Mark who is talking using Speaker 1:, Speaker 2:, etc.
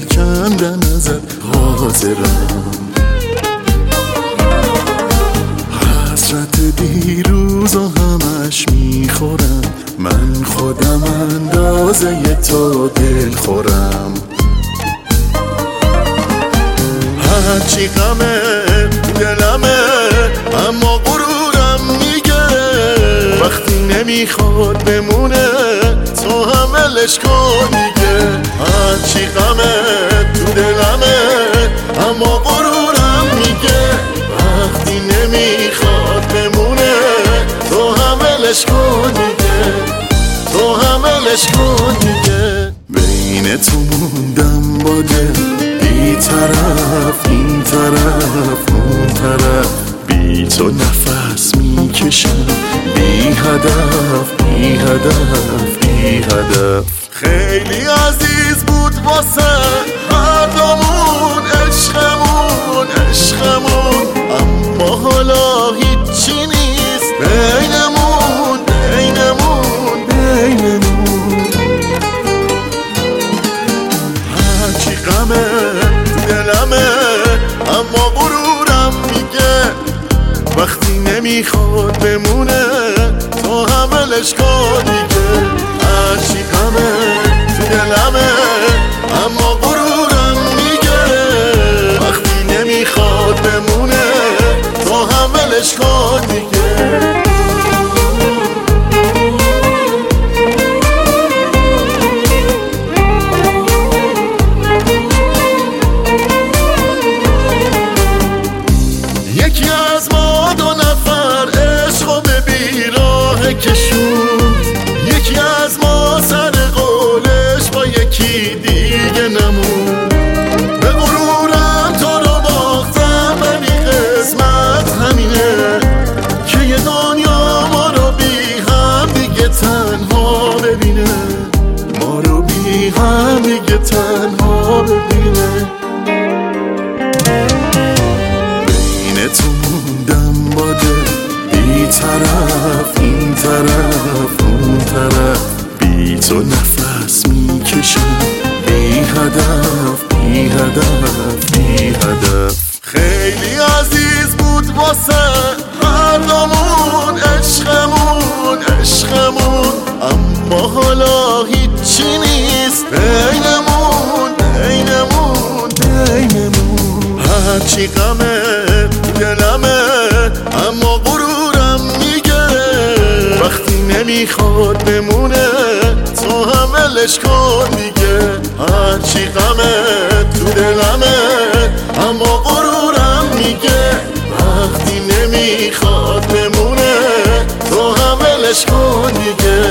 Speaker 1: کندن ازت حاضرم. حسرت دیروز و همش میخورم، من خودم اندازه تو دل خورم. هرچی غمه دلمه اما غرورم میگه وقتی نمیخواد بمونه تو هم ولش کن دیگه. هرچی غمه دلمه اما غرورم میگه وقتی نمیخواد بمونه تو هم ولش کن دیگه، تو هم ولش کن دیگه. بین تو موندم با دل بی طرف این طرف اون طرف، بی تو نفس میکشم بی هدف بی هدف بی هدف. خیلی عزیز بود واسه هر دومون عشقمون عشقمون، اما حالا هیچی نیست بینمون بینمون بینمون. هرچی غمه دلمه اما غرورم میگه وقتی نمیخواد بمونه تو هم ولش کن دیگه. هرچی غمه دلمه اما غرورم میگه وقتی نمیخواد بمونه تو هم ولش کن دیگه. یکی از ما دو نفر عشقو به بیراه کشوند، یکی از ما سر قولش با یکی دیگه نموند. به غرورم تو رو باختم ولی قسمت همینه که یه دنیا ما رو بی هم دیگه تنها ببینه، ما رو بی هم دیگه تنها ببینه. تو موندم با دل بی طرف این طرف اون طرف، بی تو نفس میکشم بی هدف بی هدف بی هدف. خیلی عزیز بود واسه هر دومون عشقمون عشقمون، اما حالا هیچی نیست بینمون بینمون بینمون. هرچی غمه دلمه اما غرورم میگه وقتی نمیخواد بمونه تو هم ولش کن دیگه. هرچی غمه تو دلمه اما غرورم میگه وقتی نمیخواد بمونه تو هم ولش کن دیگه.